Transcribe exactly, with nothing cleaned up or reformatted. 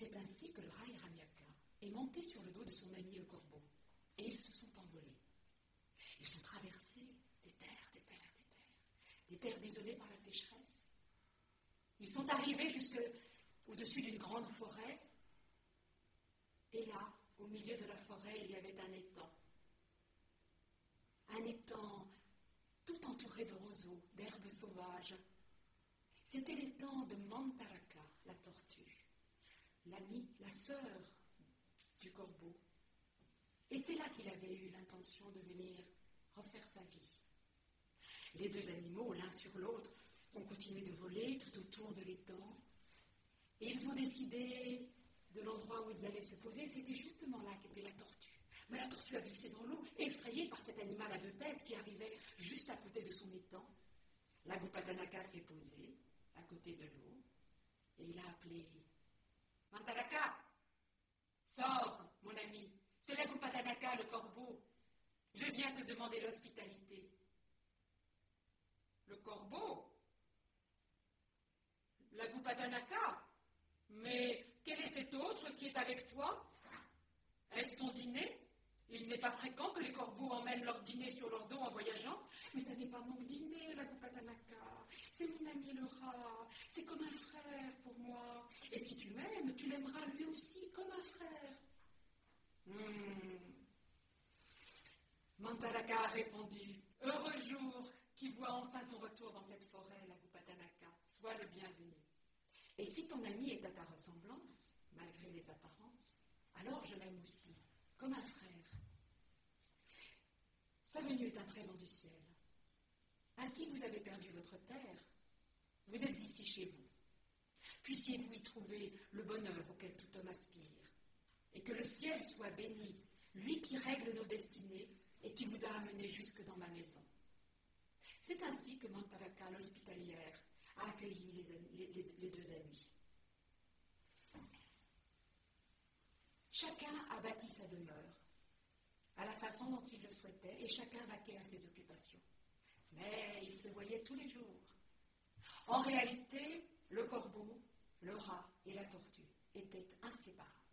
C'est ainsi que le rat Hiranyaka est monté sur le dos de son ami le corbeau, et ils se sont envolés. Ils ont traversé des terres, des terres, des terres, des terres désolées par la sécheresse. Ils sont arrivés jusqu'au-dessus d'une grande forêt, et là, au milieu de la forêt, il y avait un étang. Un étang tout entouré de roseaux, d'herbes sauvages. C'était l'étang de Mantaraka, la tortue, l'amie, la sœur du corbeau. Et c'est là qu'il avait eu l'intention de venir refaire sa vie. Les deux animaux, l'un sur l'autre, ont continué de voler tout autour de l'étang. Et ils ont décidé de l'endroit où ils allaient se poser. C'était justement là qu'était la tortue. Mais la tortue a glissé dans l'eau, effrayée par cet animal à deux têtes qui arrivait juste à côté de son étang. La Gupatanaka s'est posée à côté de l'eau et il a appelé « Mantaraka, sors, mon ami, c'est la Gupatanaka, le corbeau. Je viens te demander l'hospitalité. » Le corbeau? La Gupatanaka? Mais quel est cet autre qui est avec toi? Est-ce ton dîner? Il n'est pas fréquent que les corbeaux emmènent leur dîner sur leur dos en voyageant. Mais ça n'est pas mon dîner, la Gupatanaka. C'est mon ami le rat. C'est comme un frère pour moi. Et si tu m'aimes, tu l'aimeras lui aussi comme un frère. Hmm. Mantaraka a répondu, heureux jour qui voit enfin ton retour dans cette forêt, la Gupatanaka. Sois le bienvenu. Et si ton ami est à ta ressemblance, malgré les apparences, alors je l'aime aussi, comme un frère. Sa venue est un présent du ciel. Ainsi vous avez perdu votre terre, vous êtes ici chez vous. Puissiez-vous y trouver le bonheur auquel tout homme aspire, et que le ciel soit béni, lui qui règle nos destinées et qui vous a amenés jusque dans ma maison. C'est ainsi que Mantaraka, l'hospitalière, a accueilli les, les, les deux amis. Chacun a bâti sa demeure, à la façon dont il le souhaitait, et chacun vaquait à ses occupations. Mais ils se voyaient tous les jours. En réalité, le corbeau, le rat et la tortue étaient inséparables.